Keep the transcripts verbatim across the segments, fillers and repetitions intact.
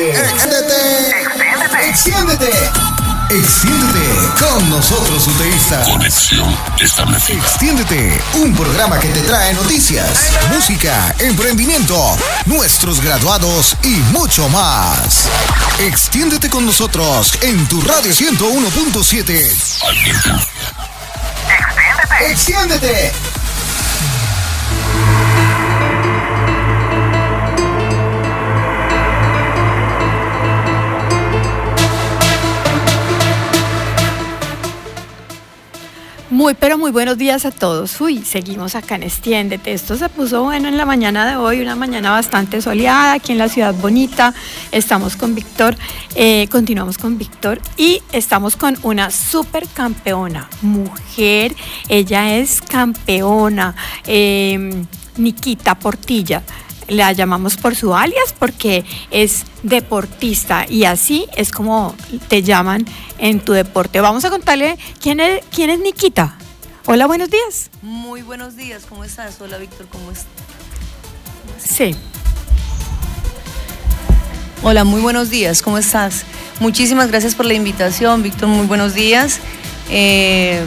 Extiéndete. Extiéndete. Extiéndete. Extiéndete con nosotros, UTEísta. Conexión establecida. Extiéndete, un programa que te trae noticias, música, emprendimiento, nuestros graduados y mucho más. Extiéndete con nosotros en tu radio ciento uno punto siete. Extiéndete. Extiéndete. Muy, pero muy buenos días a todos. Uy, seguimos acá en Extiéndete. Esto se puso bueno en la mañana de hoy, una mañana bastante soleada aquí en la ciudad bonita. Estamos con Víctor, eh, continuamos con Víctor y estamos con una super campeona, mujer. Ella es campeona, eh, Nikita Portilla. La llamamos por su alias porque es deportista y así es como te llaman en tu deporte. Vamos a contarle quién es, quién es Nikita. Hola, buenos días. Muy buenos días, ¿cómo estás? Hola, Víctor, ¿cómo estás? Sí. Hola, muy buenos días, ¿cómo estás? Muchísimas gracias por la invitación, Víctor, muy buenos días. Eh...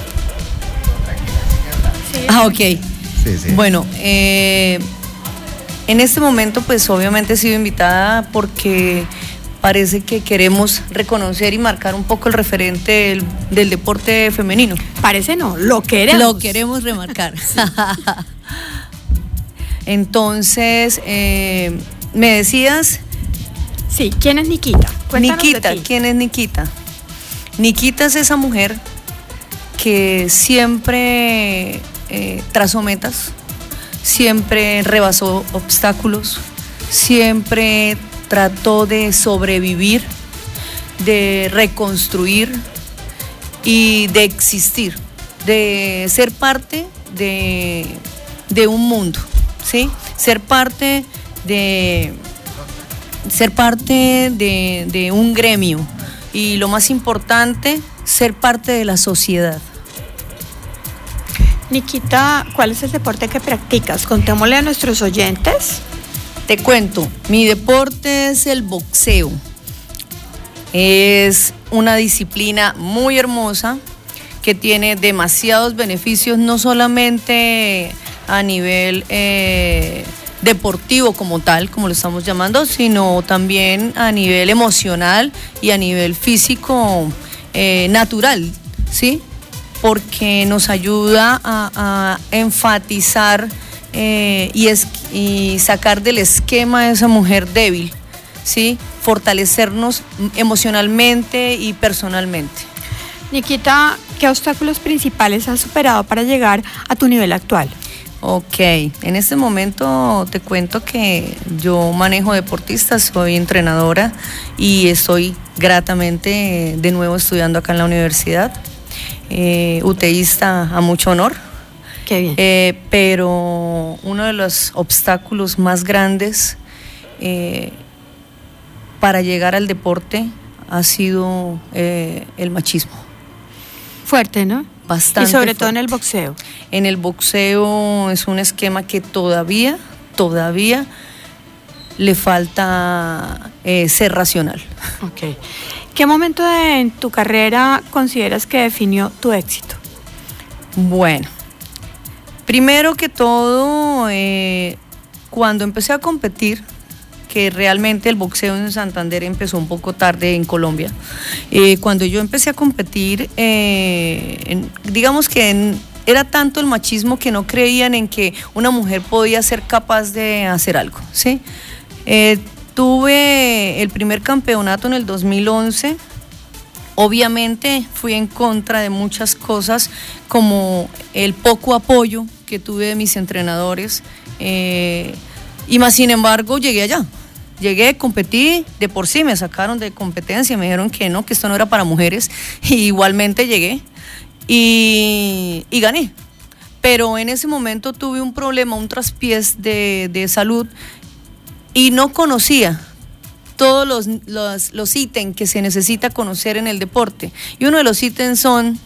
Sí. Ah, ok. Sí, sí. Bueno, eh... en este momento, pues obviamente he sido invitada porque parece que queremos reconocer y marcar un poco el referente del, del deporte femenino. Parece no, lo queremos. Lo queremos remarcar. Entonces, eh, me decías... Sí, ¿quién es Nikita? Cuéntanos Nikita, de ti. ¿quién es Nikita? Nikita es esa mujer que siempre eh, trazó metas, siempre rebasó obstáculos, siempre trató de sobrevivir, de reconstruir y de existir, de ser parte de, de un mundo, ¿sí? Ser parte de, ser parte de, de un gremio y lo más importante, ser parte de la sociedad. Nikita, ¿cuál es el deporte que practicas? Contémosle a nuestros oyentes. Te cuento, mi deporte es el boxeo. Es una disciplina muy hermosa que tiene demasiados beneficios, no solamente a nivel eh, deportivo como tal, como lo estamos llamando, sino también a nivel emocional y a nivel físico eh, natural, ¿sí? Porque nos ayuda a, a enfatizar eh, y, es, y sacar del esquema a esa mujer débil, ¿sí? Fortalecernos emocionalmente y personalmente. Nikita, ¿qué obstáculos principales has superado para llegar a tu nivel actual? Ok, en este momento te cuento que yo manejo deportistas, soy entrenadora y estoy gratamente de nuevo estudiando acá en la universidad. Eh, UTEísta a mucho honor. Qué bien. Eh, pero uno de los obstáculos más grandes eh, para llegar al deporte ha sido eh, el machismo. Fuerte, ¿no? Bastante. Y sobre fuerte. todo en el boxeo. En el boxeo es un esquema que todavía, todavía le falta eh, ser racional. Ok. ¿Qué momento de, en tu carrera consideras que definió tu éxito? Bueno, primero que todo, eh, cuando empecé a competir, que realmente el boxeo en Santander empezó un poco tarde en Colombia, eh, cuando yo empecé a competir, eh, en, digamos que en, era tanto el machismo que no creían en que una mujer podía ser capaz de hacer algo, ¿sí? Eh, Tuve el primer campeonato en el dos mil once, obviamente fui en contra de muchas cosas como el poco apoyo que tuve de mis entrenadores eh, y más sin embargo llegué allá, llegué, competí, de por sí me sacaron de competencia, me dijeron que no, que esto no era para mujeres y igualmente llegué y, y gané, pero en ese momento tuve un problema, un traspiés de, de salud. Y no conocía todos los, los, los ítems que se necesita conocer en el deporte. Y uno de los ítems son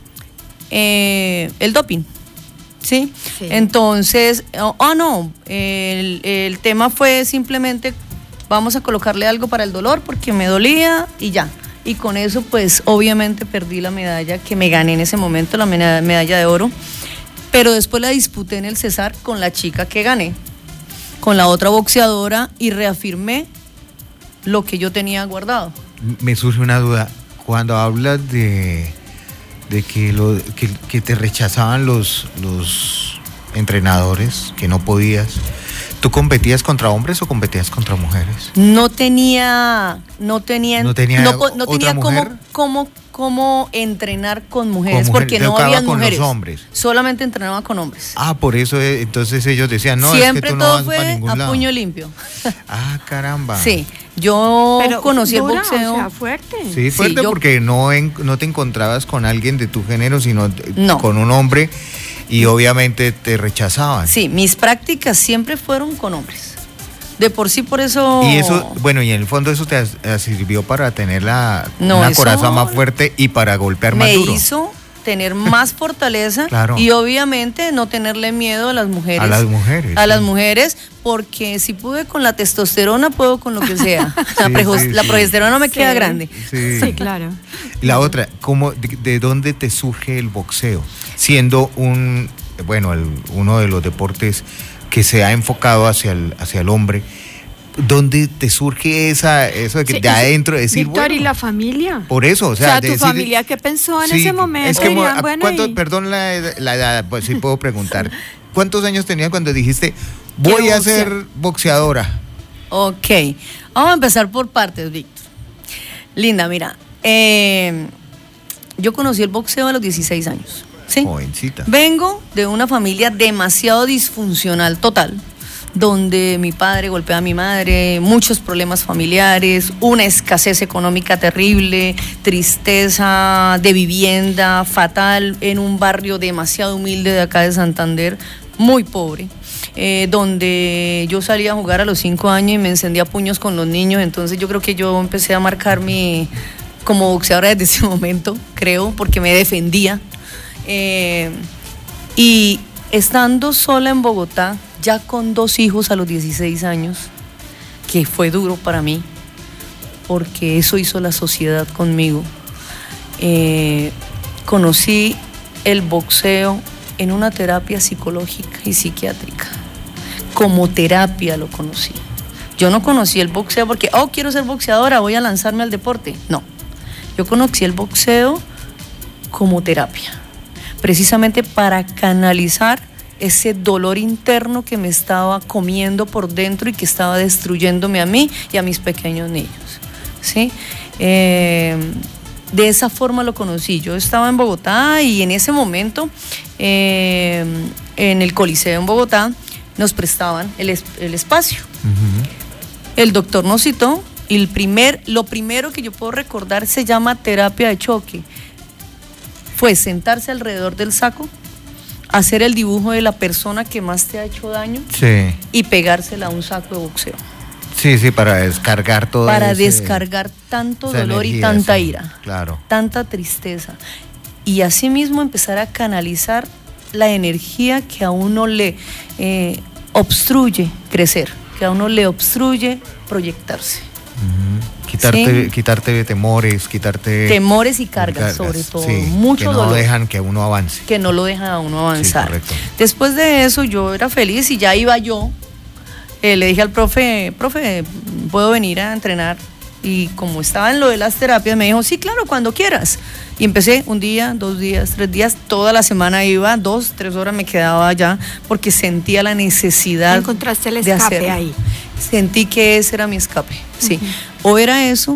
eh, el doping, ¿sí? Sí. Entonces, oh, oh no, el, el tema fue simplemente vamos a colocarle algo para el dolor porque me dolía y ya. Y con eso pues obviamente perdí la medalla que me gané en ese momento, la medalla de oro, pero después la disputé en el Cesar con la chica que gané, con la otra boxeadora, y reafirmé lo que yo tenía guardado. Me surge una duda, cuando hablas de, de que, lo, que, que te rechazaban los, los entrenadores, que no podías, ¿tú competías contra hombres o competías contra mujeres? No tenía, no tenía, no tenía, no, no tenía cómo, cómo, cómo entrenar con mujeres, con porque no había con mujeres. Los hombres. Solamente entrenaba con hombres. Ah, por eso entonces ellos decían, no, siempre es que tú no todo vas fue para ningún a lado. puño limpio. Ah, caramba. Sí, yo Pero conocí dura, el boxeo. O sea, fuerte. Sí, fuerte, Sí, yo- porque no, en- no te encontrabas con alguien de tu género, sino No. con un hombre, y obviamente te rechazaban. Sí, mis prácticas siempre fueron con hombres. De por sí, por eso. Y eso, bueno, y en el fondo eso te as- eh, sirvió para tener la, No, una eso coraza más fuerte y para golpear más me duro. hizo tener más fortaleza. Claro. Y obviamente no tenerle miedo a las mujeres. A las mujeres, A sí. las mujeres, porque si pude con la testosterona, puedo con lo que sea. la, Sí, prejo- sí, la sí. progesterona me Sí. queda grande. Sí. Sí, claro. La otra, ¿cómo, de, de dónde te surge el boxeo? Siendo un, bueno, el- uno de los deportes que se ha enfocado hacia el, hacia el hombre, ¿dónde te surge esa, eso de que Sí, de eso- adentro decir, Víctor, bueno, ¿y la familia? por eso, o O sea, sea, de tu decir- familia, ¿qué pensó en Sí, ese momento? Es que, Dirían, ¿a bueno, cuánto- y- perdón la, la edad, pues sí puedo preguntar. ¿Cuántos años tenías cuando dijiste, voy a boxea- ser boxeadora? Ok, vamos a empezar por partes, Víctor. Linda, mira, eh, yo conocí el boxeo a los dieciséis años, ¿sí? Jovencita. Vengo de una familia demasiado disfuncional total, donde mi padre golpea a mi madre, muchos problemas familiares, una escasez económica terrible, tristeza de vivienda fatal en un barrio demasiado humilde de acá de Santander, muy pobre. Eh, donde yo salía a jugar a los cinco años y me encendía a puños con los niños, entonces yo creo que yo empecé a marcar mi como boxeadora desde ese momento, creo, porque me defendía. Eh, y estando sola en Bogotá, ya con dos hijos a los dieciséis años, que fue duro para mí, porque eso hizo la sociedad conmigo, eh, conocí el boxeo en una terapia psicológica y psiquiátrica. Como terapia lo conocí. Yo no conocí el boxeo porque, oh, quiero ser boxeadora, voy a lanzarme al deporte. No, yo conocí el boxeo como terapia, precisamente para canalizar ese dolor interno que me estaba comiendo por dentro y que estaba destruyéndome a mí y a mis pequeños niños, ¿sí? Eh, de esa forma lo conocí. Yo estaba en Bogotá y en ese momento, eh, en el Coliseo en Bogotá, nos prestaban el, es- el espacio. Ujú. El doctor nos citó y el primer, lo primero que yo puedo recordar se llama terapia de choque. Fue sentarse alrededor del saco, hacer el dibujo de la persona que más te ha hecho daño Sí, y pegársela a un saco de boxeo. sí, sí, para descargar todo Para ese- descargar tanto esa dolor y energía, tanta sí, ira, Claro. tanta tristeza. Y asimismo empezar a canalizar la energía que a uno le eh, obstruye crecer, que a uno le obstruye proyectarse. Ujú. Quitarte, Sí. quitarte de temores, quitarte... Temores y cargas, cargas, sobre todo. sí, Mucho que no dolor. dejan que uno avance. Que no lo deja a uno avanzar. correcto. Después de eso yo era feliz y ya iba yo. Eh, le dije al profe, profe, ¿puedo venir a entrenar? Y como estaba en lo de las terapias, me dijo, sí, claro, cuando quieras. Y empecé un día, dos días, tres días, toda la semana iba, dos, tres horas me quedaba allá, porque sentía la necesidad Encontraste el de escape hacerlo. ahí. Sentí que ese era mi escape, sí. O era eso,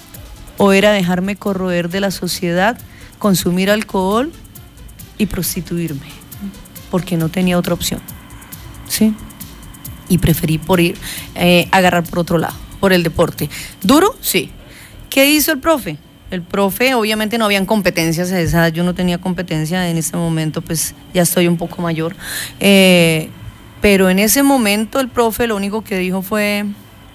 o era dejarme corroer de la sociedad, consumir alcohol y prostituirme, porque no tenía otra opción, ¿sí? Y preferí por ir, eh, agarrar por otro lado, por el deporte. ¿Duro? Sí. ¿Qué hizo el profe? El profe, obviamente no habían competencias a esa edad, yo no tenía competencia en este momento, pues ya estoy un poco mayor. Eh, pero en ese momento el profe lo único que dijo fue,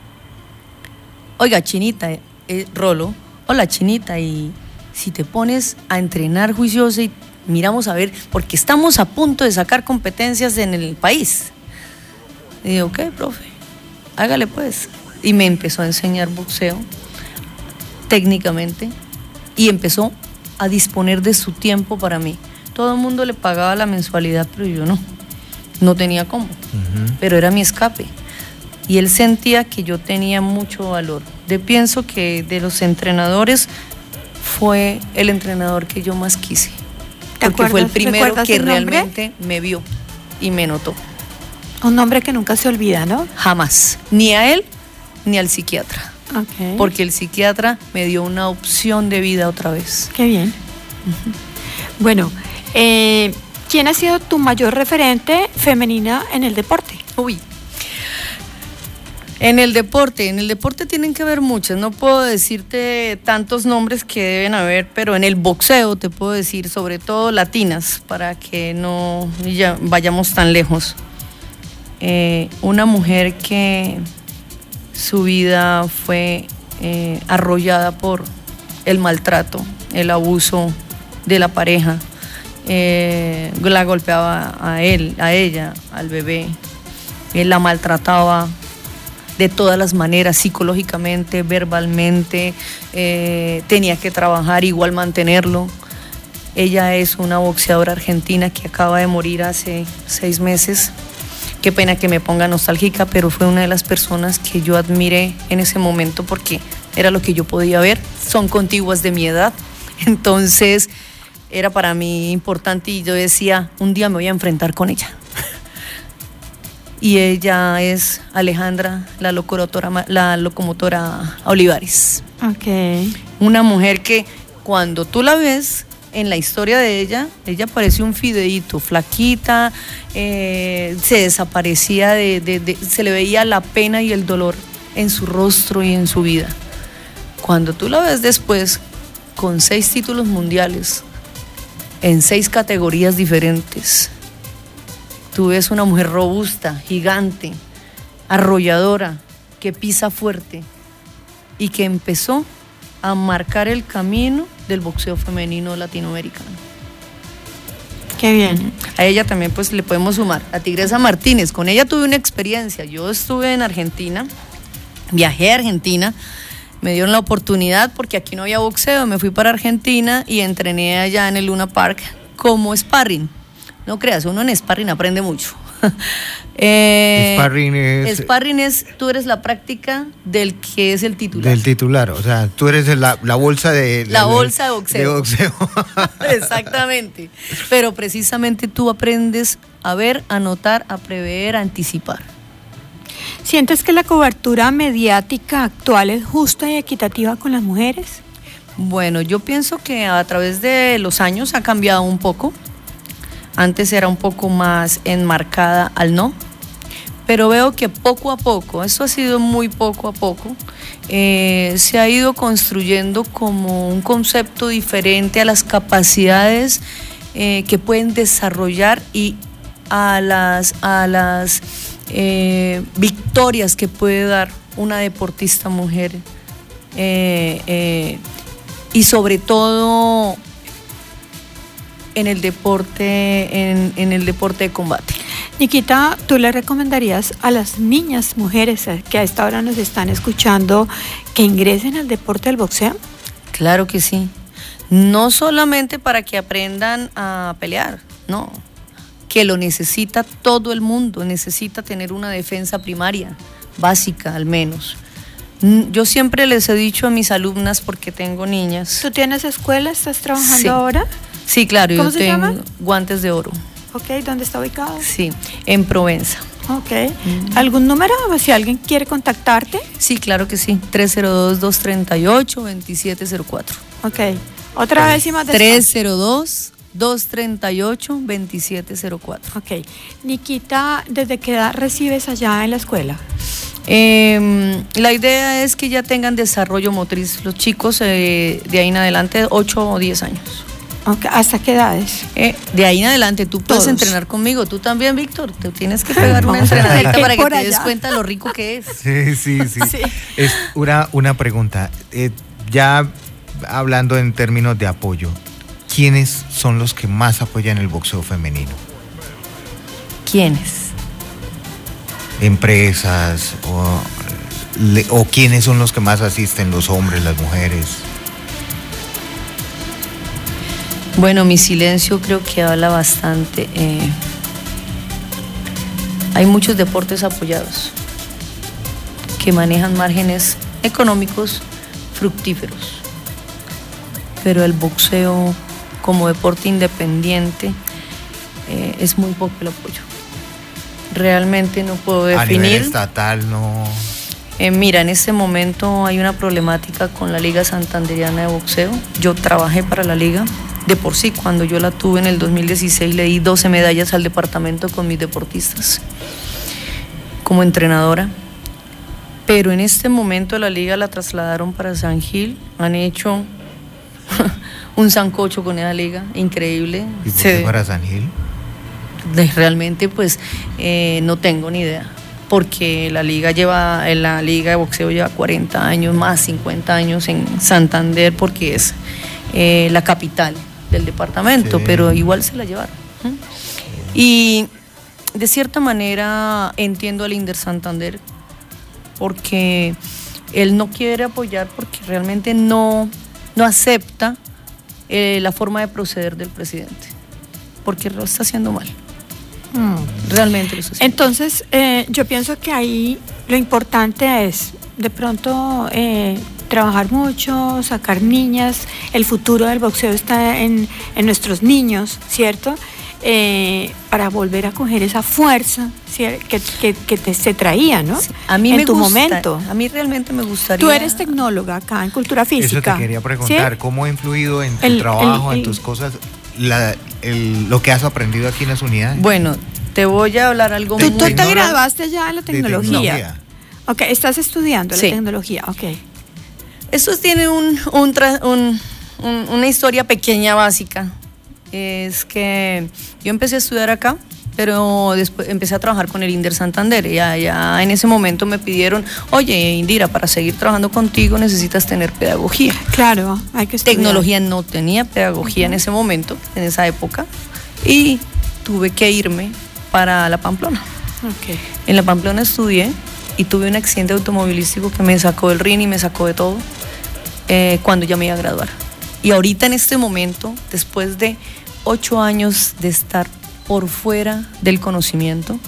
oiga, Chinita, eh, Rolo, hola Chinita, y si te pones a entrenar juiciosa y miramos a ver, porque estamos a punto de sacar competencias en el país. Y digo, ok, profe, hágale pues. y me empezó a enseñar boxeo técnicamente y empezó a disponer de su tiempo para mí. Todo el mundo le pagaba la mensualidad, pero yo no, no tenía cómo, uh-huh. pero era mi escape. Y él sentía que yo tenía mucho valor. Yo pienso que de los entrenadores fue el entrenador que yo más quise, porque fue el primero que realmente me vio y me notó. Un nombre que nunca se olvida, ¿no? Jamás, ni a él ni al psiquiatra. Okay. Porque el psiquiatra me dio una opción de vida otra vez. Qué bien. Uh-huh. Bueno, eh, ¿quién ha sido tu mayor referente femenina en el deporte? Uy. En el deporte, en el deporte tienen que haber muchas, no puedo decirte tantos nombres que deben haber, pero en el boxeo te puedo decir sobre todo latinas, para que no ya vayamos tan lejos. Eh, una mujer que su vida fue eh, arrollada por el maltrato, el abuso de la pareja, eh, la golpeaba a él, a ella, al bebé, él la maltrataba de todas las maneras, psicológicamente, verbalmente, eh, tenía que trabajar, igual mantenerlo. Ella es una boxeadora argentina que acaba de morir hace seis meses. Qué pena que me ponga nostálgica, pero fue una de las personas que yo admiré en ese momento porque era lo que yo podía ver. Son contiguas de mi edad, entonces era para mí importante y yo decía, un día me voy a enfrentar con ella. Y ella es Alejandra, la locomotora, la locomotora Olivares. Okay. Una mujer que cuando tú la ves en la historia de ella, ella parecía un fideíto, flaquita, eh, se desaparecía, de, de, de, se le veía la pena y el dolor en su rostro y en su vida. Cuando tú la ves después, con seis títulos mundiales, en seis categorías diferentes, tú ves una mujer robusta, gigante, arrolladora, que pisa fuerte y que empezó a marcar el camino del boxeo femenino latinoamericano. Qué bien. A ella también pues le podemos sumar a Tigresa Martínez. Con ella tuve una experiencia. Yo estuve en Argentina, viajé a Argentina, me dieron la oportunidad porque aquí no había boxeo, me fui para Argentina y entrené allá en el Luna Park como sparring. No creas, uno en sparring aprende mucho. eh, sparring es... Sparring es, tú eres la práctica del que es el titular. Del titular, o sea, tú eres la, la bolsa de... La, la bolsa de boxeo. De boxeo. Exactamente. Pero precisamente tú aprendes a ver, a notar, a prever, a anticipar. ¿Sientes que la cobertura mediática actual es justa y equitativa con las mujeres? Bueno, yo pienso que a través de los años ha cambiado un poco. Antes era un poco más enmarcada al no, pero veo que poco a poco, eso ha sido muy poco a poco, eh, se ha ido construyendo como un concepto diferente a las capacidades eh, que pueden desarrollar y a las, a las eh, victorias que puede dar una deportista mujer eh, eh, y sobre todo en el deporte, en, en el deporte de combate. Nikita, ¿tú le recomendarías a las niñas mujeres que a esta hora nos están escuchando que ingresen al deporte del boxeo? Claro que sí. No solamente para que aprendan a pelear, no. Que lo necesita todo el mundo, necesita tener una defensa primaria, básica al menos. Yo siempre les he dicho a mis alumnas, porque tengo niñas. ¿Tú tienes escuela? ¿Estás trabajando sí. ahora? Sí, claro, ¿Cómo yo se tengo llama? Guantes de Oro. Ok, ¿dónde está ubicado? Sí, en Provenza. Ok. Mm. ¿Algún número si alguien quiere contactarte? Sí, claro que sí. tres cero dos, dos tres ocho, dos siete cero cuatro. Ok. Otra vez y más de tres cero dos, dos tres ocho, dos siete cero cuatro. Ok. Nikita, ¿desde qué edad recibes allá en la escuela? Eh, la idea es que ya tengan desarrollo motriz los chicos eh, de ahí en adelante, ocho o diez años. Okay. ¿Hasta qué edades? Eh, de ahí en adelante tú puedes Todos. entrenar conmigo, tú también, Víctor, te tienes que pegar una entrenadita para que te allá. des cuenta lo rico que es. Sí, sí, sí. Sí. Es una, una pregunta, eh, ya hablando en términos de apoyo, ¿quiénes son los que más apoyan el boxeo femenino? ¿Quiénes? Empresas o le- o quiénes son los que más asisten, los hombres, las mujeres? Bueno, mi silencio creo que habla bastante. Eh, hay muchos deportes apoyados que manejan márgenes económicos fructíferos, pero el boxeo como deporte independiente eh, es muy poco el apoyo. Realmente no puedo A nivel definir. estatal no... Eh, mira, en este momento hay una problemática con la Liga Santanderiana de Boxeo. Yo trabajé para la liga. De por sí, cuando yo la tuve en el dos mil dieciséis, le di doce medallas al departamento con mis deportistas como entrenadora. Pero en este momento la liga la trasladaron para San Gil. Han hecho un sancocho con esa liga, increíble. ¿Y por Se- qué para San Gil? de- realmente pues eh, no tengo ni idea, porque la liga lleva, la liga de boxeo lleva cuarenta años, más cincuenta años en Santander, porque es eh, la capital del departamento, Sí. pero igual se la llevaron. ¿Mm? Y de cierta manera entiendo al Inder Santander, porque él no quiere apoyar, porque realmente no, no acepta eh, la forma de proceder del presidente, porque lo está haciendo mal. Realmente lo está haciendo. Entonces, eh, yo pienso que ahí lo importante es, de pronto, eh, trabajar mucho, sacar niñas. El futuro del boxeo está en, en nuestros niños, ¿cierto? Eh, para volver a coger esa fuerza, ¿cier- que, que, que te, se traía, ¿no? Sí, a mí en me tu gusta, momento. a mí realmente me gustaría. Tú eres tecnóloga acá en cultura física. Eso te quería preguntar, ¿sí? ¿cómo ha influido en tu El- trabajo, el- en tus cosas, la- el- lo que has aprendido aquí en las unidades? Bueno, te voy a hablar algo Tú, muy tú te Tecnóloga- graduaste ya en la de tecnología. tecnología. Ok, estás estudiando Sí. la tecnología, ok. Esto tiene un, un tra- un- un- una historia pequeña, básica. Es que yo empecé a estudiar acá, pero después empecé a trabajar con el Inder Santander. Y ya, ya en ese momento me pidieron, oye, Indira, para seguir trabajando contigo necesitas tener pedagogía. Claro, hay que estudiar. Tecnología no tenía pedagogía en ese momento, en esa época, y tuve que irme para La Pamplona. Ok. En La Pamplona estudié y tuve un accidente automovilístico que me sacó del ring y me sacó de todo eh, cuando ya me iba a graduar. Y ahorita en este momento, después de ocho años de estar por fuera del conocimiento,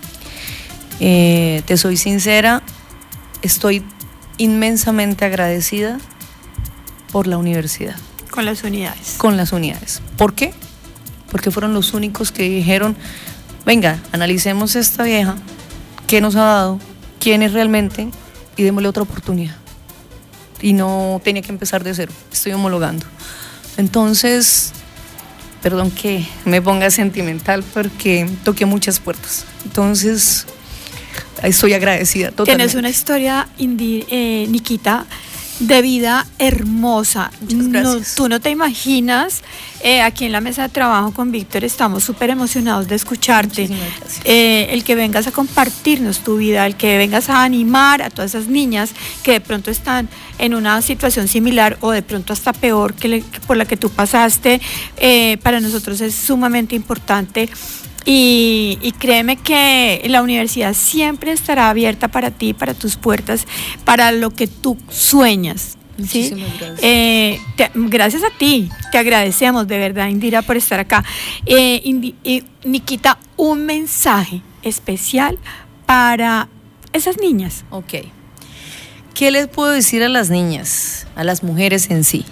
eh, te soy sincera, estoy inmensamente agradecida por la universidad, Con las unidades. con las unidades. ¿Por qué? Porque fueron los únicos que dijeron, venga, analicemos esta vieja, qué nos ha dado, quién es realmente, y démosle otra oportunidad. Y no tenía que empezar de cero, estoy homologando. Entonces, perdón que me ponga sentimental porque toqué muchas puertas. Entonces, estoy agradecida totalmente. Tienes una historia, Indi- eh, Nikita, de vida hermosa. Muchas No, gracias. tú no te imaginas, eh, aquí en la mesa de trabajo con Víctor estamos súper emocionados de escucharte. Muchísimas gracias. Eh, el que vengas a compartirnos tu vida, el que vengas a animar a todas esas niñas que de pronto están en una situación similar o de pronto hasta peor que, le- que por la que tú pasaste, eh, para nosotros es sumamente importante. Y, y créeme que la universidad siempre estará abierta para ti, para tus puertas, para lo que tú sueñas. ¿sí? Muchísimas gracias. Eh, te- gracias a ti, te agradecemos de verdad, Indira, por estar acá. Eh, Indi- eh, Nikita, un mensaje especial para esas niñas. Ok. ¿Qué les puedo decir a las niñas, a las mujeres en sí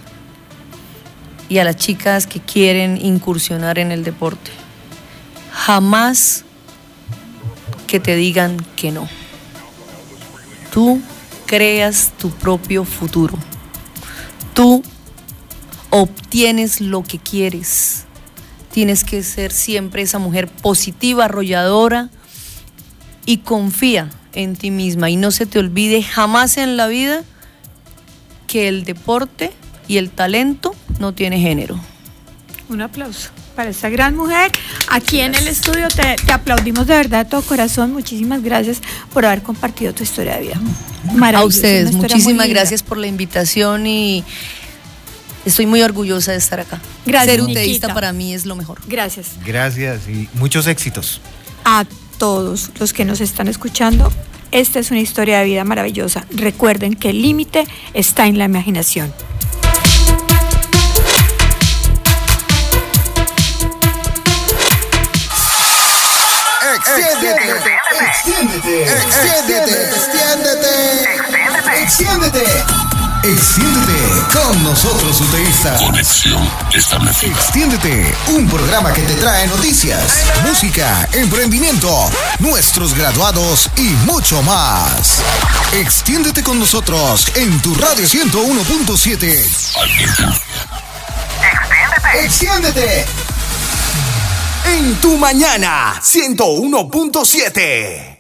y a las chicas que quieren incursionar en el deporte? Jamás que te digan que no. Tú creas tu propio futuro. Tú obtienes lo que quieres. Tienes que ser siempre esa mujer positiva, arrolladora, y confía en ti misma. Y no se te olvide jamás en la vida que el deporte y el talento no tiene género. Un aplauso para esta gran mujer. Aquí en el estudio te, te aplaudimos de verdad de todo corazón. Muchísimas gracias por haber compartido tu historia de vida. A Maravillosa, ustedes, una historia muy muchísimas linda. gracias por la invitación y estoy muy orgullosa de estar acá. Gracias, Ser uteísta Nikita. para mí es lo mejor. Gracias Gracias y muchos éxitos. a todos los que nos están escuchando. Esta es una historia de vida maravillosa. Recuerden que el límite está en la imaginación. Extiéndete, extiéndete, extiéndete, extiéndete, extiéndete, extiéndete con nosotros, UTEístas. Conexión establecida. Extiéndete, un programa que te trae noticias, música, emprendimiento, nuestros graduados y mucho más. Extiéndete con nosotros en tu radio ciento uno punto siete. Extiéndete. Extiéndete. En tu mañana, ciento uno punto siete.